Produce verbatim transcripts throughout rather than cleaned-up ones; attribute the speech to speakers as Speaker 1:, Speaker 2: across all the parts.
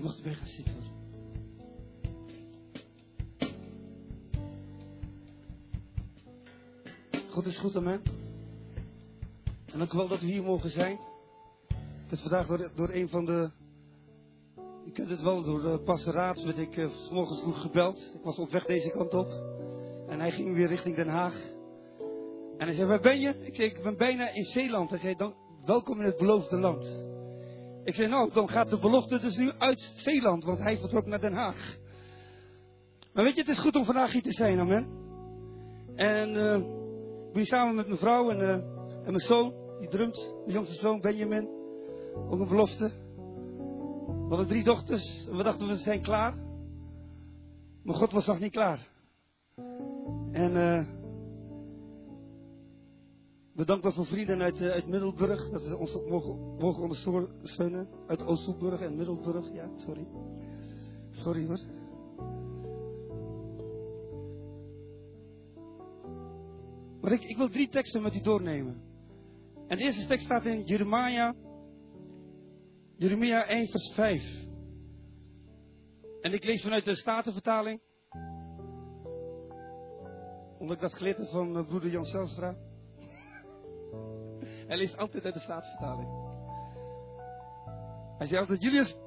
Speaker 1: mag erbij gaan zitten. God is goed, amen. En dank u wel dat we hier mogen zijn. Ik werd vandaag door, door een van de... Je kent het wel, door de pastor Raads werd ik uh, 's morgens vroeg gebeld. Ik was op weg deze kant op. En hij ging weer richting Den Haag. En hij zei, waar ben je? Ik zei, ik ben bijna in Zeeland. Hij zei, dan, welkom in het beloofde land. Ik zei, nou, dan gaat de belofte dus nu uit Zeeland. Want hij vertrok naar Den Haag. Maar weet je, het is goed om vandaag hier te zijn, amen. En uh, ik ben hier samen met mijn vrouw en, uh, en mijn zoon. Die drumt, mijn jongste zoon Benjamin. Ook een belofte. We hadden drie dochters en we dachten we zijn klaar. Maar God was nog niet klaar. En uh, we danken voor vrienden uit, uh, uit Middelburg. Dat ze ons mogen, mogen ondersteunen. Uit Oosthoekburg en Middelburg. Ja, sorry. Sorry hoor. Maar ik, ik wil drie teksten met u doornemen. En de eerste tekst staat in Jeremia. Jeremia één vers vijf. En ik lees vanuit de Statenvertaling. Omdat ik dat geleerd heb van uh, broeder Jan Zelstra. Hij leest altijd uit de Statenvertaling. Hij zei altijd, Julius,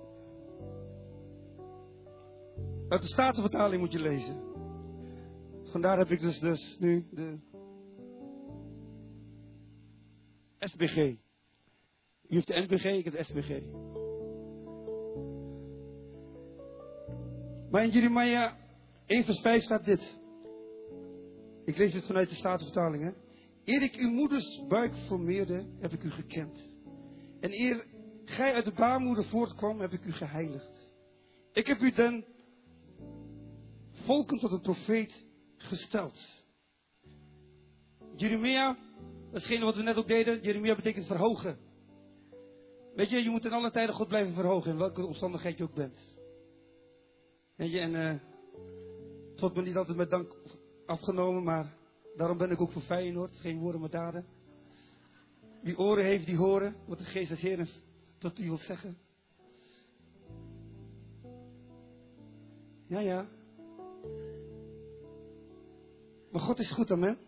Speaker 1: uit de Statenvertaling moet je lezen. Vandaar heb ik dus, dus nu de S B G. U heeft de N B G, ik heb de S B G. Maar in Jeremia één vers vijf staat dit. Ik lees het vanuit de Statenvertaling. Hè? Eer ik uw moeders buik formeerde, heb ik u gekend. En eer gij uit de baarmoeder voortkwam, heb ik u geheiligd. Ik heb u den volken tot een profeet gesteld. Jeremia, dat is hetgene wat we net ook deden. Jeremia betekent verhogen. Weet je, je moet in alle tijden God blijven verhogen, in welke omstandigheid je ook bent. Weet je, en uh, het wordt me niet altijd met dank afgenomen, maar daarom ben ik ook voor Feyenoord. Geen woorden maar daden. Wie oren heeft, die horen wat de Geest des Heeren tot u wil zeggen. Ja, ja. Maar God is goed, amen.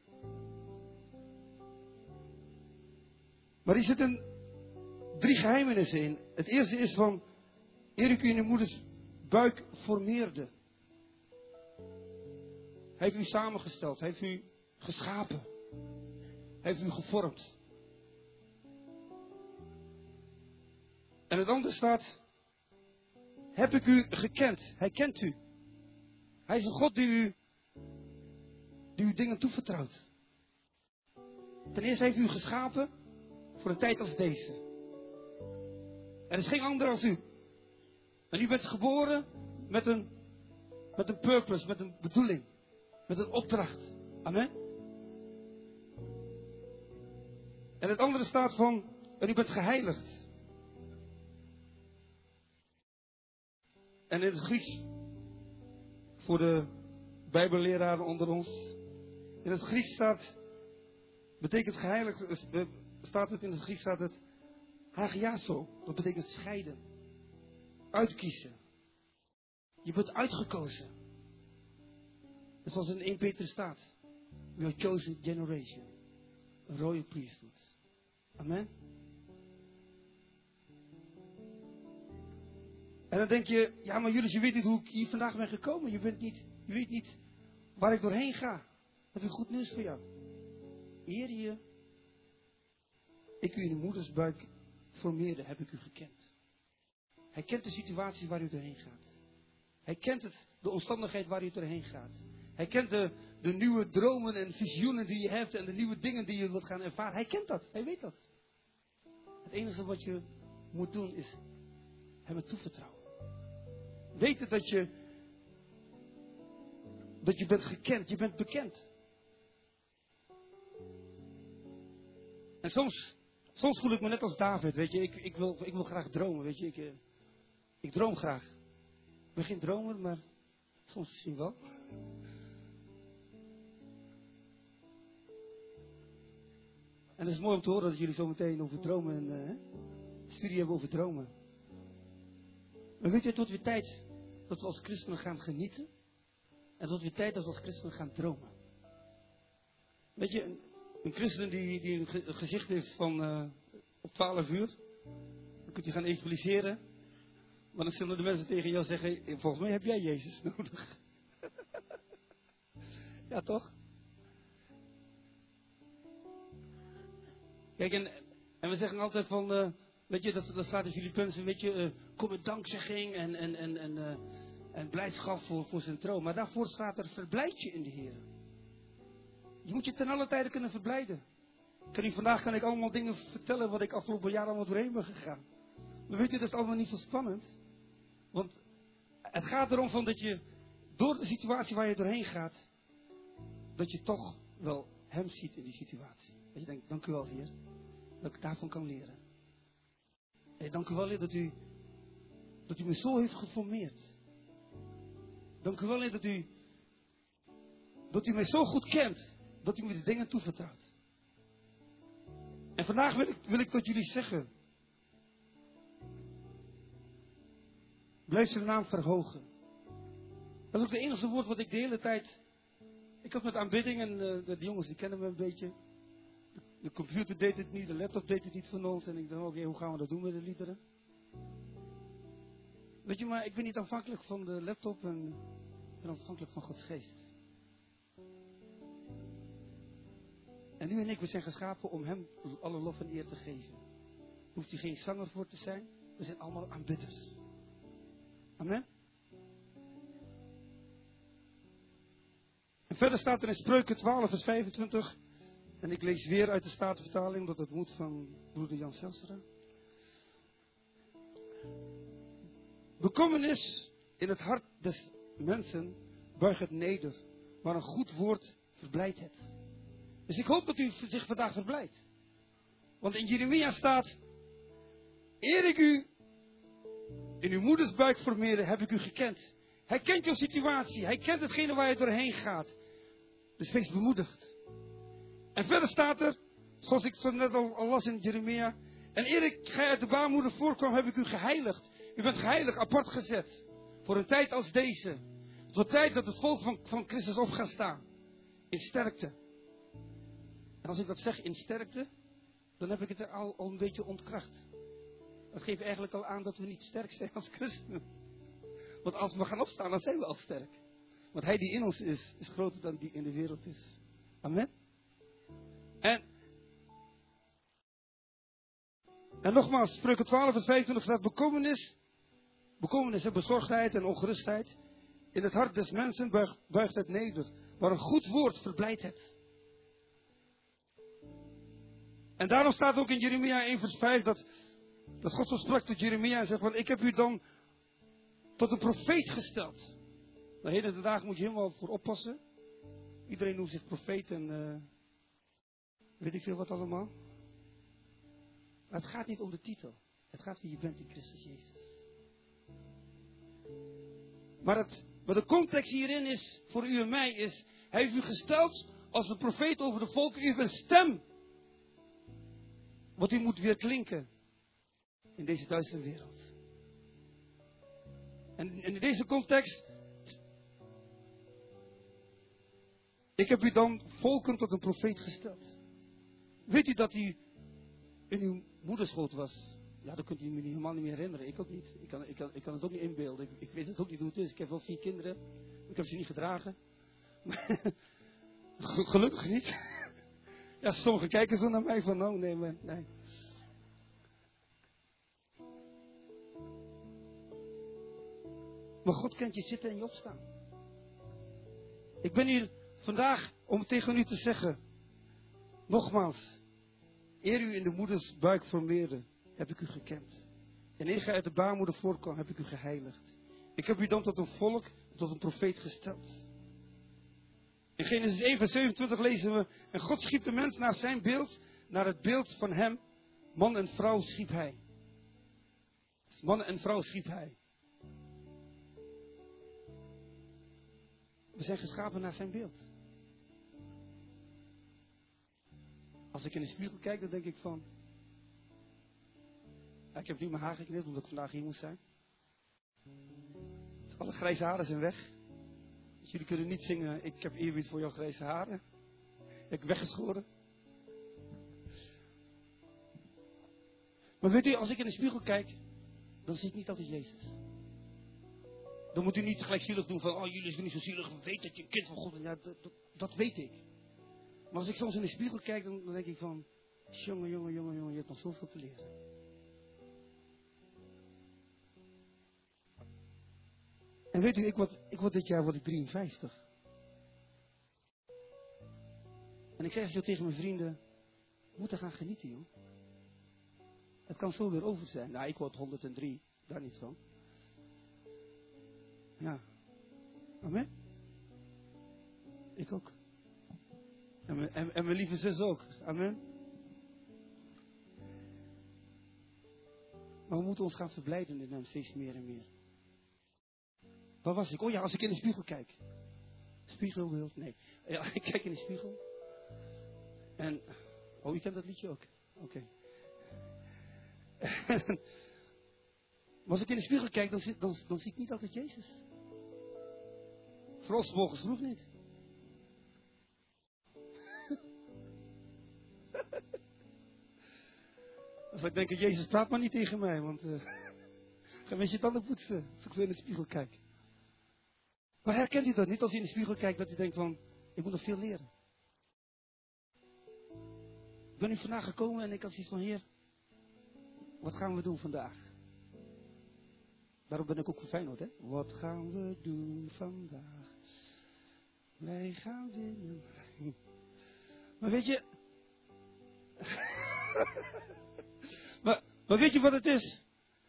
Speaker 1: Maar hier zitten drie geheimenissen in. Het eerste is van, eer ik u in de moeders buik formeerde. Hij heeft u samengesteld. Hij heeft u geschapen. Hij heeft u gevormd. En het andere staat, heb ik u gekend. Hij kent u. Hij is een God die u, die u dingen toevertrouwt. Ten eerste heeft u u geschapen voor een tijd als deze. Er is geen ander als u. En u bent geboren met een, met een purpose, met een bedoeling. Met een opdracht. Amen. En het andere staat van, en u bent geheiligd. En in het Grieks, voor de Bijbelleraren onder ons. In het Grieks staat, betekent geheiligd, staat het in het Grieks staat het, hagiaso. Dat betekent scheiden. Uitkiezen. Je bent uitgekozen. En zoals in één Petrus staat. We are chosen generation. A royal priesthood. Amen. En dan denk je, ja maar jullie, je weet niet hoe ik hier vandaag ben gekomen. Je, bent niet, je weet niet waar ik doorheen ga. Dat is goed nieuws voor jou. Eer je, ik u in de moedersbuik formeerde, heb ik u gekend. Hij kent de situatie waar u doorheen gaat. Hij kent het, de omstandigheid waar u doorheen gaat. Hij kent de, de nieuwe dromen en visioenen die je hebt en de nieuwe dingen die je wilt gaan ervaren. Hij kent dat, hij weet dat. Het enige wat je moet doen is hem het toevertrouwen. Weten dat je, dat je bent gekend, je bent bekend. En soms, soms voel ik me net als David, weet je. Ik, ik, wil, ik wil graag dromen, weet je. Ik, uh, ik droom graag. Ik ben geen dromer, maar soms misschien wel. En het is mooi om te horen dat jullie zo meteen over dromen en uh, studie hebben over dromen. Maar weet je, het wordt weer tijd dat we als christenen gaan genieten. En het wordt weer tijd dat we als christenen gaan dromen. Weet je, een, een christen die, die een, ge, een gezicht heeft van uh, op twaalf uur. Dan kunt u gaan evangeliseren. Maar dan zullen de mensen tegen jou zeggen, volgens mij heb jij Jezus nodig. Ja, toch? Kijk, en, en we zeggen altijd van, uh, weet je, dat, dat staat in Filippenzen, weet je, uh, kom met dankzegging en, en, en, en, uh, en blijdschap voor, voor zijn troon. Maar daarvoor staat er, verblijd je in de Heer. Je moet je ten alle tijde kunnen verblijden. Kan u, vandaag kan ik allemaal dingen vertellen wat ik afgelopen jaar allemaal doorheen ben gegaan. Maar weet je, dat is allemaal niet zo spannend. Want het gaat erom van dat je, door de situatie waar je doorheen gaat, dat je toch wel hem ziet in die situatie. Dat je denkt, dank u wel, Heer, dat ik daarvan kan leren. En dank u wel, Heer, dat u, dat u me zo heeft geformeerd. Dank u wel, Heer, dat u, dat u mij zo goed kent, dat u me de dingen toevertrouwt. En vandaag wil ik, wil ik tot jullie zeggen, blijf zijn naam verhogen. Dat is ook het enige woord wat ik de hele tijd... Ik had met aanbidding en uh, de, de jongens die kennen me een beetje. De, de computer deed het niet, de laptop deed het niet van ons. En ik dacht, oké, okay, hoe gaan we dat doen met de liederen? Weet je, maar ik ben niet afhankelijk van de laptop en ik ben afhankelijk van Gods geest. En u en ik, we zijn geschapen om hem alle lof en eer te geven. Hoeft hij geen zanger voor te zijn. We zijn allemaal aanbidders. Amen. En verder staat er in Spreuken twaalf vers vijfentwintig. En ik lees weer uit de Statenvertaling, omdat het moet van broeder Jan Zelstra. Bekommernis in het hart des mensen buigt het neder, maar een goed woord verblijdt het. Dus ik hoop dat u zich vandaag verblijdt. Want in Jeremia staat, eer ik u in uw moeders buik formeerde, heb ik u gekend. Hij kent jouw situatie. Hij kent hetgene waar je doorheen gaat. Dus wees bemoedigd. En verder staat er, zoals ik zo net al, al las in Jeremia. En eer ik gij uit de baarmoeder voorkwam, heb ik u geheiligd. U bent geheiligd, apart gezet. Voor een tijd als deze. Het wordt tijd dat het volk van, van Christus op gaat staan. In sterkte. En als ik dat zeg in sterkte, dan heb ik het al, al een beetje ontkracht. Dat geeft eigenlijk al aan dat we niet sterk zijn als christenen. Want als we gaan opstaan, dan zijn we al sterk. Want hij die in ons is, is groter dan die in de wereld is. Amen. En, en nogmaals, Spreuken twaalf vers vijfentwintig staat bekommernis. Bekommernis en bezorgdheid en ongerustheid. In het hart des mensen buigt, buigt het neder. Maar een goed woord verblijdt het. En daarom staat ook in Jeremia één vers vijf dat, dat God zo sprak tot Jeremia en zegt van, ik heb u dan tot een profeet gesteld. De hele dag moet je helemaal voor oppassen. Iedereen noemt zich profeet en uh, weet ik veel wat allemaal. Maar het gaat niet om de titel. Het gaat wie je bent in Christus Jezus. Maar, het, maar de context hierin is, voor u en mij is, hij heeft u gesteld als een profeet over de volken. U heeft een stem. Wat u moet weer klinken in deze duistere wereld. En in deze context, ik heb u dan volken tot een profeet gesteld. Weet u dat u in uw moederschoot was? Ja, dat kunt u me helemaal niet meer herinneren. Ik ook niet. Ik kan, ik kan, ik kan het ook niet inbeelden. Ik, ik weet het ook niet hoe het is. Ik heb wel vier kinderen. Ik heb ze niet gedragen. Gelukkig niet. Ja, sommigen kijken zo naar mij van, nou nee, maar nee. Maar God kent je zitten en je opstaan. Ik ben hier vandaag om tegen u te zeggen, nogmaals, eer u in de moeders buik formeerde, heb ik u gekend. En eer gij uit de baarmoeder voortkwam, heb ik u geheiligd. Ik heb u dan tot een volk, tot een profeet gesteld. In Genesis één vers zevenentwintig lezen we, en God schiep de mens naar zijn beeld, naar het beeld van hem, man en vrouw schiep hij. Dus man en vrouw schiep hij. We zijn geschapen naar zijn beeld. Als ik in de spiegel kijk, dan denk ik van, ja, ik heb nu mijn haar geknipt omdat ik vandaag hier moest zijn. Alle grijze haren zijn weg. Dus jullie kunnen niet zingen, ik heb eerbied voor jouw grijze haren. Ik heb weggeschoren. Maar weet u, als ik in de spiegel kijk, dan zie ik niet altijd Jezus. Dan moet u niet gelijk zielig doen van, oh jullie zijn niet zo zielig, weet dat je een kind van God bent. Ja, dat, dat, dat weet ik. Maar als ik soms in de spiegel kijk, dan, dan denk ik van, jongen, jongen, jongen, jongen, je hebt nog zoveel te leren. En weet u, ik word, ik word dit jaar word ik drieënvijftig. En ik zeg zo tegen mijn vrienden, we moeten gaan genieten, joh. Het kan zo weer over zijn. Nou, ik word honderddrie, daar niet van. Ja. Amen. Ik ook. En mijn, en, en mijn lieve zus ook. Amen. Maar we moeten ons gaan verblijden in hem steeds meer en meer. Waar was ik? Oh ja, als ik in de spiegel kijk. Spiegelbeeld? Nee. Ja, ik kijk in de spiegel. En, oh, je kent dat liedje ook? Oké. Okay. Maar als ik in de spiegel kijk, dan, dan, dan zie ik niet altijd Jezus. Vooral 's morgens vroeg niet. Als ik denk, Jezus praat maar niet tegen mij, want uh, ga met je tanden poetsen als ik zo in de spiegel kijk. Maar herkent u dat niet als u in de spiegel kijkt, dat u denkt van, ik moet nog veel leren. Ik ben nu vandaag gekomen en ik had zoiets van, Heer, wat gaan we doen vandaag? Daarom ben ik ook voor Feyenoord, hè? Wat gaan we doen vandaag? Wij gaan winnen. Maar weet je... maar, maar weet je wat het is?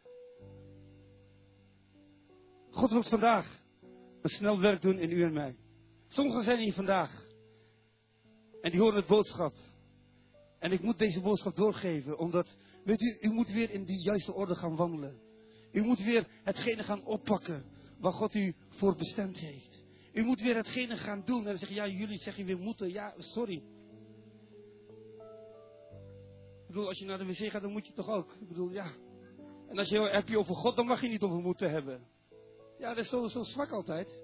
Speaker 1: God wil vandaag een snel werk doen in u en mij. Sommigen zijn hier vandaag. En die horen het boodschap. En ik moet deze boodschap doorgeven. Omdat, weet u, u moet weer in die juiste orde gaan wandelen. U moet weer hetgene gaan oppakken waar God u voor bestemd heeft. U moet weer hetgene gaan doen. En dan zeggen, ja, jullie zeggen weer moeten. Ja, sorry. Ik bedoel, als je naar de wc gaat, dan moet je toch ook. Ik bedoel, ja. En als je heb je over God, dan mag je niet over moeten hebben. Ja, dat is zo, zo zwak altijd.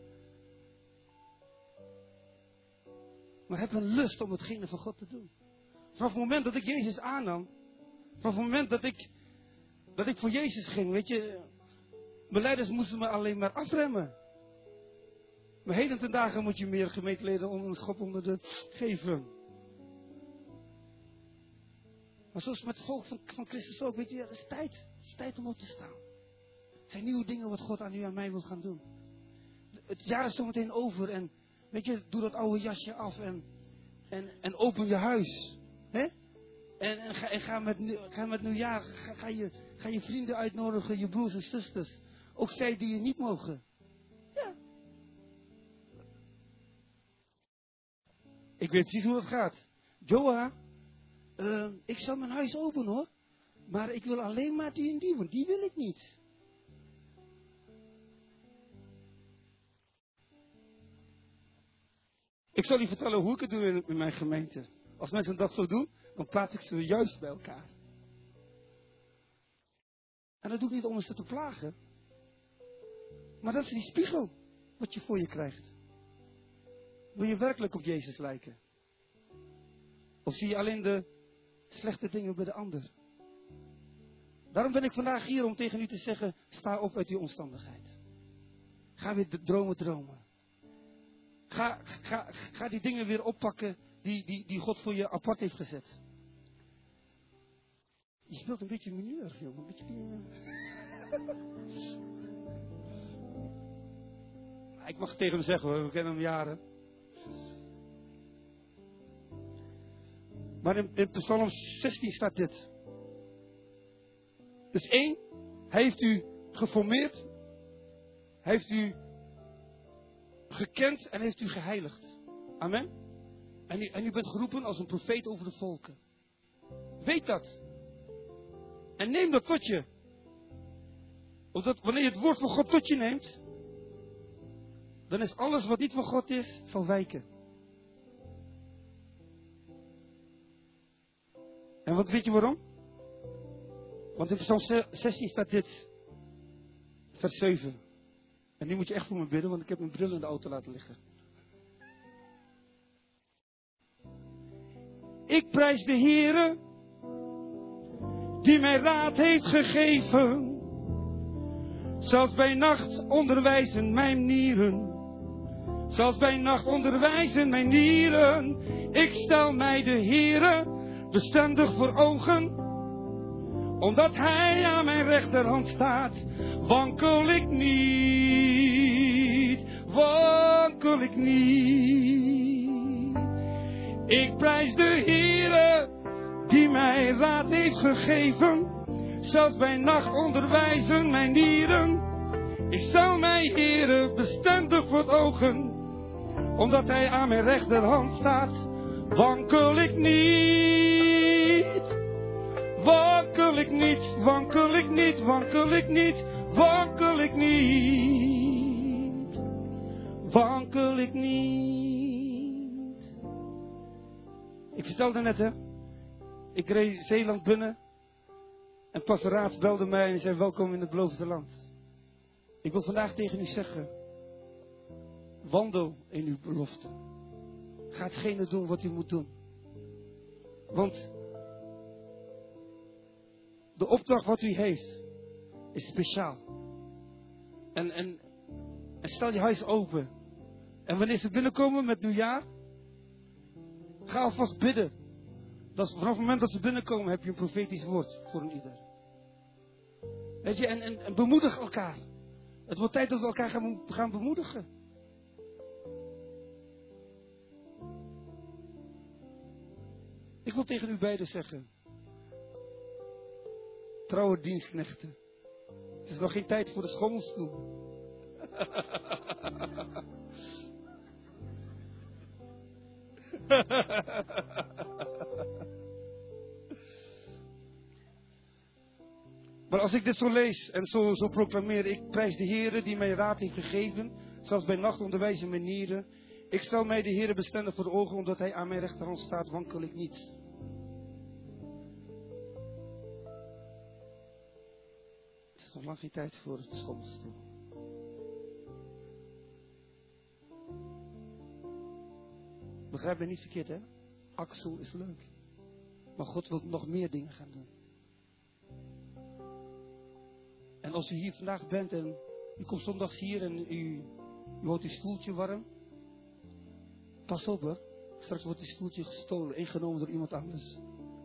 Speaker 1: Maar heb een lust om hetgene van God te doen. Vanaf het moment dat ik Jezus aannam. Vanaf het moment dat ik, dat ik voor Jezus ging, weet je. Mijn leiders moesten me alleen maar afremmen. Maar heden ten dagen moet je meer gemeenteleden onder een schop onder de geven. Maar zoals met het volk van, van Christus ook, weet je, het is tijd. Het is tijd om op te staan. Het zijn nieuwe dingen wat God aan u en mij wil gaan doen. Het jaar is zo meteen over en, weet je, doe dat oude jasje af en, en, en open je huis. Hè? En, en, ga, en ga, met, ga met nieuwjaar, ga, ga, je, ga je vrienden uitnodigen, je broers en zusters. Ook zij die je niet mogen. Ja. Ik weet precies hoe het gaat. Joa, uh, ik zal mijn huis open hoor. Maar ik wil alleen maar die en die, want die wil ik niet. Ik zal u vertellen hoe ik het doe in, in mijn gemeente. Als mensen dat zo doen, dan plaats ik ze juist bij elkaar. En dat doe ik niet om ze te plagen. Maar dat is die spiegel wat je voor je krijgt. Wil je werkelijk op Jezus lijken? Of zie je alleen de slechte dingen bij de ander? Daarom ben ik vandaag hier om tegen u te zeggen, sta op uit die omstandigheid. Ga weer de dromen dromen. Ga, ga, ga die dingen weer oppakken die, die, die God voor je apart heeft gezet. Je speelt een beetje mineur, jongen. Een beetje mineur. Ik mag het tegen hem zeggen hoor, we kennen hem jaren. Maar in, in Psalm zestien staat dit. Dus één, hij heeft u geformeerd. Hij heeft u gekend en heeft u geheiligd. Amen. En u, en u bent geroepen als een profeet over de volken. Weet dat. En neem dat tot je. Omdat wanneer je het woord van God tot je neemt, dan is alles wat niet van God is, zal wijken. En wat weet je waarom? Want in Psalm zestien staat dit. vers zeven. En nu moet je echt voor me bidden, want ik heb mijn bril in de auto laten liggen. Ik prijs de Heere, die mij raad heeft gegeven. Zelfs bij nacht onderwijzen mijn nieren. Zelfs bij nacht onderwijzen mijn nieren. Ik stel mij de Heere bestendig voor ogen. Omdat Hij aan mijn rechterhand staat, wankel ik niet, wankel ik niet. Ik prijs de Heere, die mij raad heeft gegeven. Zelfs bij nacht onderwijzen mijn nieren. Ik stel mij, Heere, bestendig voor het ogen. Omdat Hij aan mijn rechterhand staat, wankel ik niet. Wankel ik niet, wankel ik niet, wankel ik niet, wankel ik niet. Wankel ik niet. Ik vertelde net, hè. Ik reed Zeeland binnen. En Pastor Raats belde mij en zei, welkom in het beloofde land. Ik wil vandaag tegen u zeggen, wandel in uw belofte. Ga hetgene doen wat u moet doen. Want de opdracht wat u heeft, is speciaal. En, en, en stel je huis open. En wanneer ze binnenkomen met nieuwjaar, ga alvast bidden. Dat is, vanaf het moment dat ze binnenkomen, heb je een profetisch woord voor een ieder. Weet je, en, en, en bemoedig elkaar. Het wordt tijd dat we elkaar gaan, gaan bemoedigen. Ik wil tegen u beiden zeggen. Trouwe dienstknechten. Het is nog geen tijd voor de schommelstoel. Maar als ik dit zo lees en zo, zo proclameer, ik prijs de Heere die mij raad heeft gegeven, zelfs bij nacht onderwijzen mijn nieren. Ik stel mij de Heere bestendig voor de ogen, omdat Hij aan mijn rechterhand staat, wankel ik niet. Het is nog lang geen tijd voor het schommelstoel. Begrijp me niet verkeerd, hè? Axel is leuk. Maar God wil nog meer dingen gaan doen. En als u hier vandaag bent en u komt zondags hier en u, u houdt uw stoeltje warm. Pas op, hoor. Straks wordt uw stoeltje gestolen, ingenomen door iemand anders.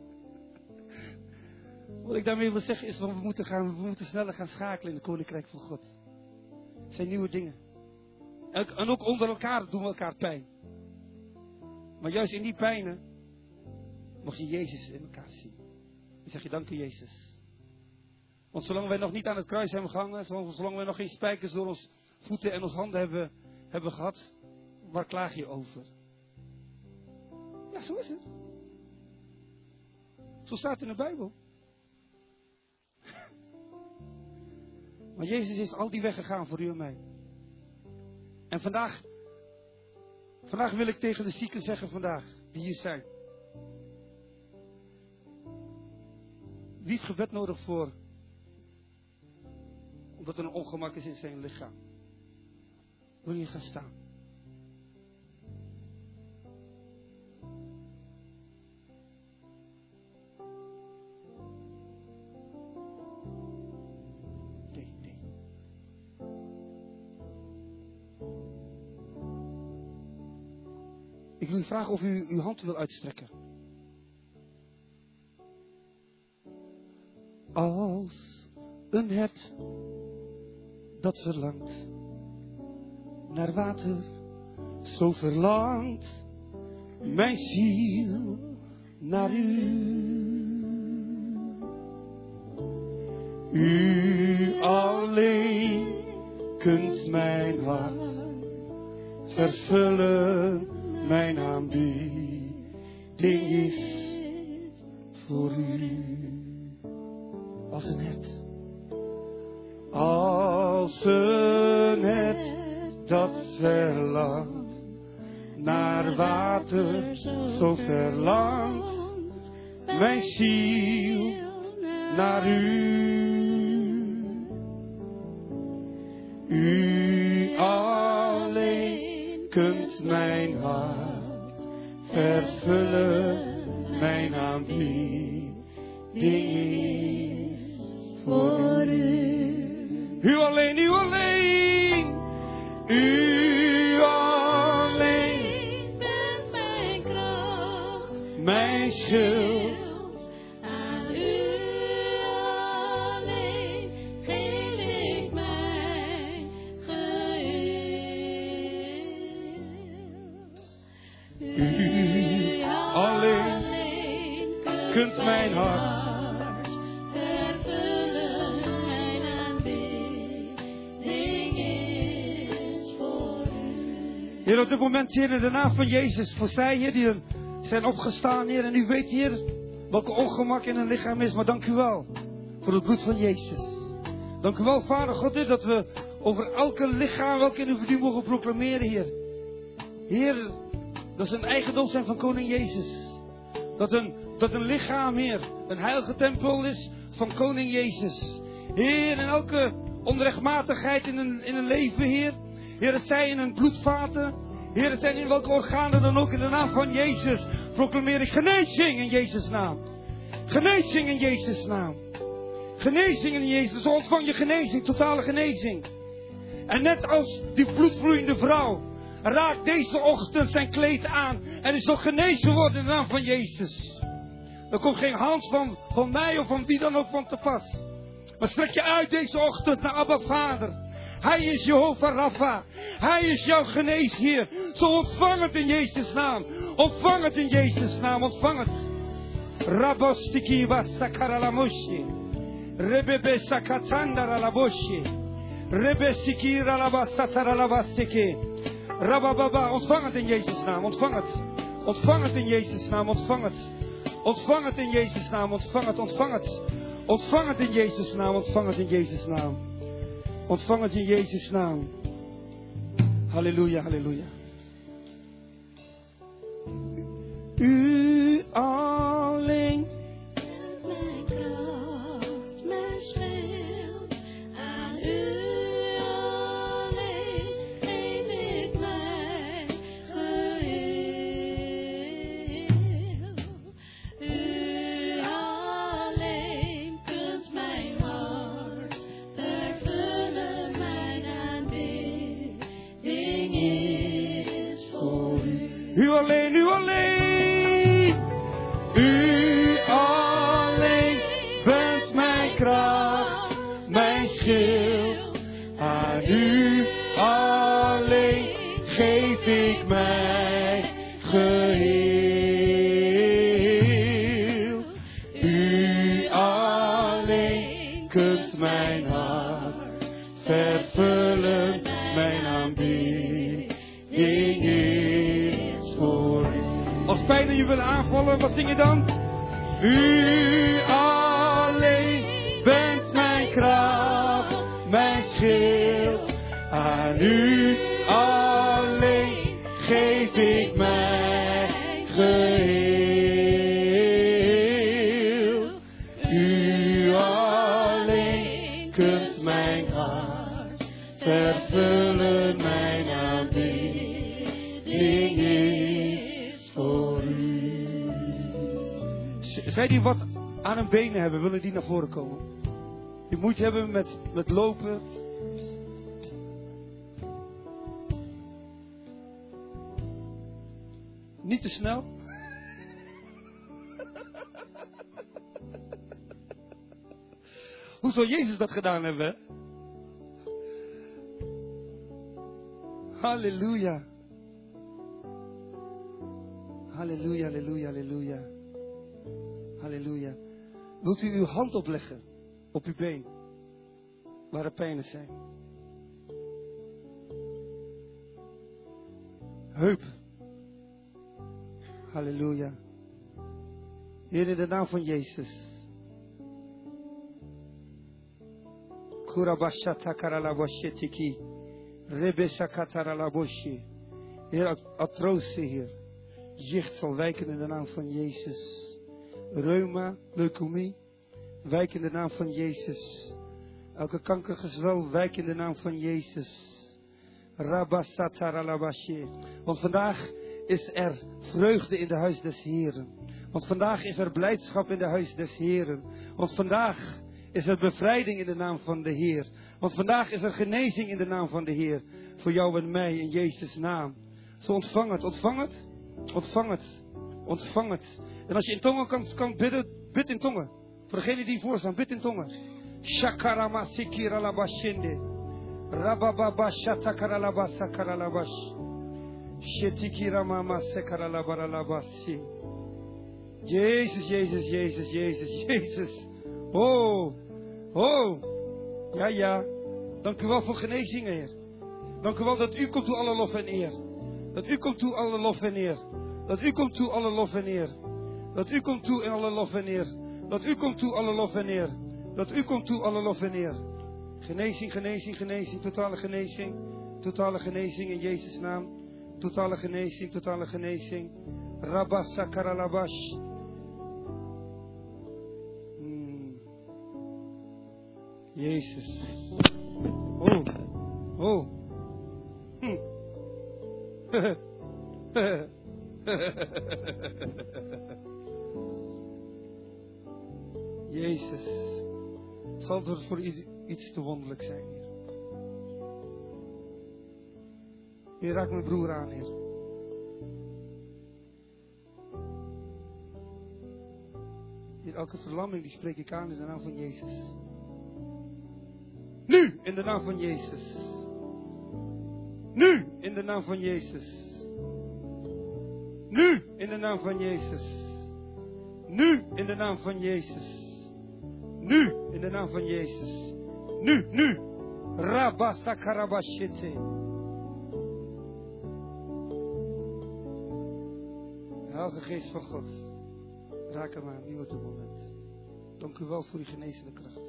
Speaker 1: Wat ik daarmee wil zeggen is, we moeten, gaan, we moeten sneller gaan schakelen in het Koninkrijk van God. Het zijn nieuwe dingen. En, en ook onder elkaar doen we elkaar pijn. Maar juist in die pijnen mag je Jezus in elkaar zien. Dan zeg je, dank u Jezus. Want zolang wij nog niet aan het kruis hebben gehangen, zolang, zolang wij nog geen spijkers door ons voeten en ons handen hebben, hebben gehad, waar klaag je over? Ja, zo is het. Zo staat het in de Bijbel. Maar Jezus is al die weg gegaan voor u en mij. En vandaag, vandaag wil ik tegen de zieken zeggen vandaag, die hier zijn. Wie heeft gebed nodig voor? Omdat er een ongemak is in zijn lichaam. Wil je gaan staan? Nee, nee. Ik wil u vragen of u uw hand wil uitstrekken. Als een hert dat verlangt naar water, zo verlangt mijn ziel naar u. U alleen kunt mijn hart vervullen, mijn aanbidding is voor u. Als een hert. Als een hert dat verlangt naar water, zo verlangt mijn ziel naar u. U alleen kunt mijn hart vervullen, mijn aanbidding is voor u. U alleen, u alleen, u alleen bent mijn kracht, mijn schild. Aan u alleen geef ik mijn geheel. U alleen kunt mijn hart vervullen, mijn aanbidding is voor u. Heer, op dit moment, Heer, in de naam van Jezus, voor zij, Heer, die zijn opgestaan, Heer, en u weet, Heer, welke ongemak in hun lichaam is, maar dank u wel voor het bloed van Jezus. Dank u wel, Vader God, Heer, dat we over elke lichaam, elke individu mogen proclameren, Heer. Heer, dat ze een eigendom zijn van koning Jezus. Dat een, dat een lichaam, Heer, een heilige tempel is van koning Jezus. Heer, in elke onrechtmatigheid in een, in een leven, Heer. Heer, het zij in een bloedvaten. Heer, het zijn in welke organen dan ook, in de naam van Jezus. Proclameer ik genezing in Jezus' naam. Genezing in Jezus' naam. Genezing in Jezus. Zo ontvang je genezing, totale genezing. En net als die bloedvloeiende vrouw, raakt deze ochtend zijn kleed aan en is zal genezen worden in de naam van Jezus. Er komt geen hand van, van mij of van wie dan ook van te pas. Maar strek je uit deze ochtend naar Abba Vader. Hij is Jehovah Rapha. Hij is jouw geneesheer. Zo ontvang het in Jezus' naam. Ontvang het in Jezus' naam. Ontvang het. Rabostiki wasakaralamoshi. Rebebe sakatandaraboshi. Rebesiki ralabasataralabastiki. Rabababa. Ontvang het in Jezus' naam. Ontvang het. Ontvang het in Jezus' naam. Ontvang het. Ontvang het in Jezus' naam. Ontvang het. Ontvang het. Ontvang het in Jezus' naam. Ontvang het in Jezus' naam. Ontvang het in Jezus' naam. Halleluja, halleluja. U alleen bent mijn kracht, mijn schild. Aan u alleen geef ik mijn geheel. U alleen kunt mijn hart vervullen, mijn aanbidding is voor u. U alleen, u alleen, u alleen bent mijn kracht, mijn schild. Aan u alleen geef ik mijn geheel. U alleen kunt mijn hart vervullen, mijn aanbidding is voor u. Als pijnen je willen aanvallen, wat zing je dan? U alleen bent mijn kracht, mijn schild. Aan u alleen geef ik mijn geheel. U alleen kunt mijn hart vervullen, mijn aanbidding is voor u. Zij die wat aan hun benen hebben, willen die naar voren komen. Die moeite hebben met, met lopen. Niet te snel. Hoe zou Jezus dat gedaan hebben? Halleluja. Halleluja, halleluja, halleluja. Halleluja. Wilt u uw hand opleggen op uw been, waar er pijnen zijn? Heup. Halleluja. Heer, in de naam van Jezus. Kurabashata karalaboshetiki. Rebesakataralaboshi. Heer, atrose, Heer. Jicht zal wijken in de naam van Jezus. Reuma, leukemie, wijk in de naam van Jezus. Elke kankergezwel wijk in de naam van Jezus. Rabbasataralabashe. Want vandaag is er vreugde in de huis des Heren. Want vandaag is er blijdschap in de huis des Heren. Want vandaag is er bevrijding in de naam van de Heer. Want vandaag is er genezing in de naam van de Heer. Voor jou en mij in Jezus' naam. Zo ontvang het, ontvang het, ontvang het, ontvang het. En als je in tongen kan, kan bidden, bid in tongen. Voor degenen die voor staan, bid in tongen. Shakarama sikiralabashinde. Rabababa shatakaralaba sakaralabash. Shetikirama sekaralabaralabasi. Jezus, Jezus, Jezus, Jezus, Jezus. Oh, oh. Ja, ja. Dank u wel voor genezing, Heer. Dank u wel dat u komt toe alle lof en eer. Dat u komt toe alle lof en eer. Dat u komt toe alle lof en eer. Dat u komt toe in alle lof en eer. Dat u komt toe alle lof en eer. Dat u komt toe alle lof en eer. Genezing, genezing, genezing. Totale genezing. Totale genezing in Jezus' naam. Totale genezing, totale genezing. Rabbasakaralabash. Hmm. Jezus. Oh. Oh. Hm. Jezus. Zal er voor iets te wonderlijk zijn, Heer. Heer, raak mijn broer aan, Heer. Heer, elke verlamming die spreek ik aan in de naam van Jezus. Nu, in de naam van Jezus. Nu, in de naam van Jezus. Nu, in de naam van Jezus. Nu, in de naam van Jezus. Nu, in de naam van Jezus. Nu, nu. Rabbasakarabashete. Heilige Geest van God. Raak hem aan, nu op dit moment. Dank u wel voor die genezende kracht.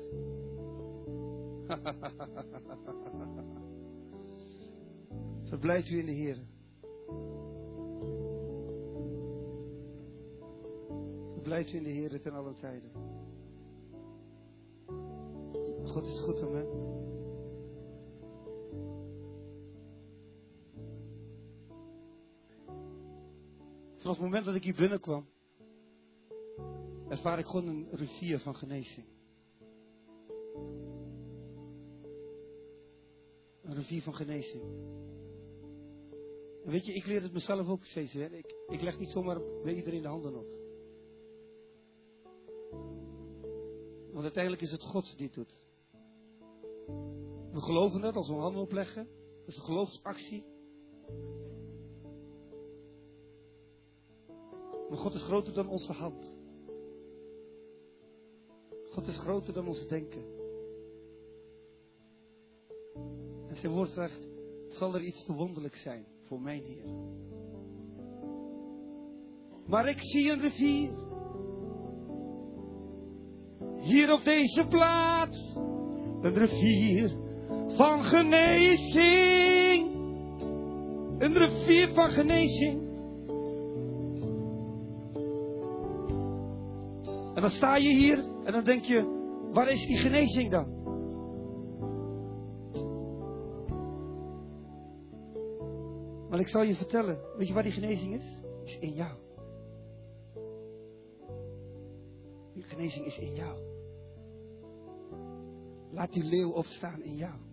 Speaker 1: Verblijft u in de Heer. Verblijft u in de Heer ten allen tijden. God is goed, amen. Vanaf het moment dat ik hier binnenkwam, ervaar ik gewoon een rivier van genezing. Een rivier van genezing. En weet je, ik leer het mezelf ook steeds weer. Ik, ik leg niet zomaar bij iedereen de handen op. Want uiteindelijk is het God die het doet. We geloven dat als we handen opleggen. Dat is een geloofsactie. Maar God is groter dan onze hand. God is groter dan ons denken. En zijn woord zegt, zal er iets te wonderlijk zijn voor mijn Heer. Maar ik zie een rivier. Hier op deze plaats. Een rivier van genezing. Een rivier van genezing. En dan sta je hier en dan denk je, waar is die genezing dan? Maar ik zal je vertellen, weet je waar die genezing is? Is in jou. Die genezing is in jou. Laat die leeuw opstaan in jou.